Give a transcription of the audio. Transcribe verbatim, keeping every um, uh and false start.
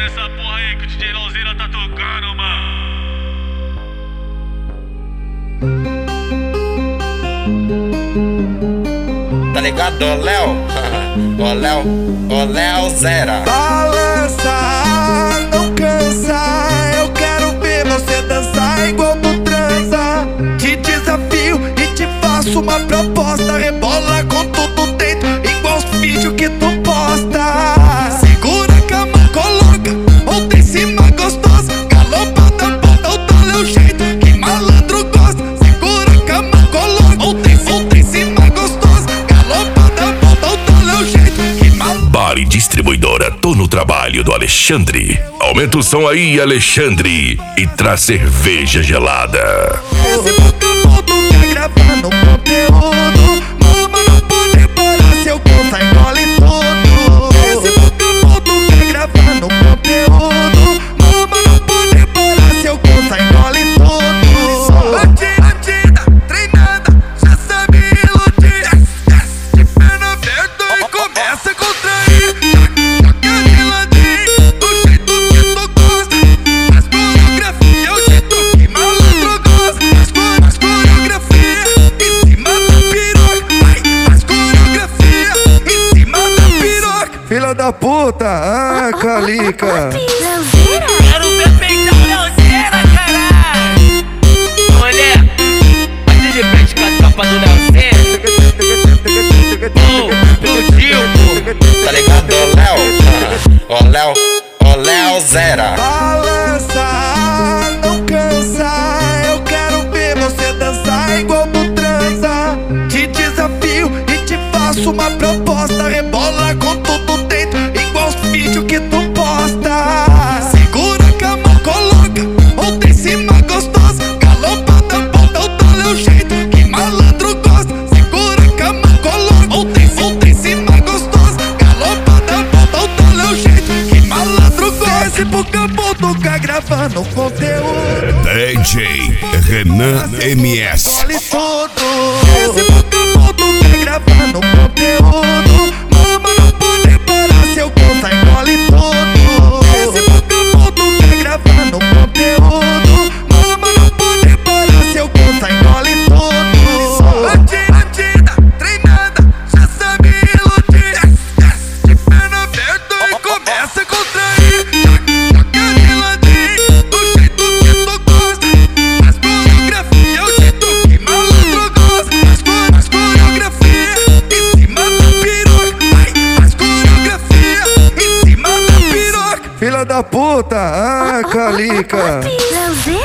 nessa porra aí que o D J Lauzeira tá tocando, mano. Tá ligado, ô Léo? Ô Léo, ô Léo Zera. Balança, não cansa. Eu quero ver você dançar igual tu transa. Te desafio e te faço uma proposta. Rebola com tudo dentro, igual os vídeos que tu posta. Segura a cama, coloca outra em cima gostosa. Galopada, bota o teu jeito que malandro gosta. Segura a cama, coloca outra em cima gostosa. Galopada, bota o teu jeito que malandro. Bar e distribuidora Tô no Trabalho do Alexandre. Aumenta o som aí, Alexandre, e traz cerveja gelada. Esse Pokémon tu quer gravar no conteúdo. Mama não pode parar, seu cu sai engole tudo. Esse Pokémon tu quer gravar no conteúdo. Mama não pode parar, seu cu sai engole tudo. Bandida, treinada, já sabe iludir. De perna aberta e começa a contrair. Joga de ladinho, do jeito que tu gosta. As coreografia é o jeito que malandro gosta. As coreografia em cima da piroca. As coreografia em cima da piroca. Filha da puta, ah, calica. Quero ver peitão Lauzeira, caralho. Olha, bate de frente com a tropa do Lauzeira. Explodiu, pô. Tá ligado, ô Léo? Ô Léo, ô Léo Zera. Balança, não cansa. Eu quero ver você dançar igual tu transa. Te desafio e te faço uma proposta. Rebola com tudo dentro, igual os vídeos que tu posta. Segura a cama, coloca outra em cima gostosa. Galopada, bota o teu jeito que malandro gosta. Segura a cama, coloca outra em cima gostosa. Galopada, bota o teu jeito que malandro gosta. Esse Pokémon tu quer gravando conteúdo. D J Renan M S. Engole tudo. Esse Pokémon tu quer gravar no conteúdo. Mama não pode parar, seu cu sai engole tudo. Esse Pokémon tu quer gravar no conteúdo. Mama não pode parar, seu cu sai engole tudo. Bandida, treinada, já sabe iludir. De perna aberta e começa a contrair. Joga de ladinho, do jeito que tu gosta. As coreografia é o jeito que malandro gosta. As coreografia em cima da piroca. As coreografia em cima da piroca. Filha da puta, ah, calica.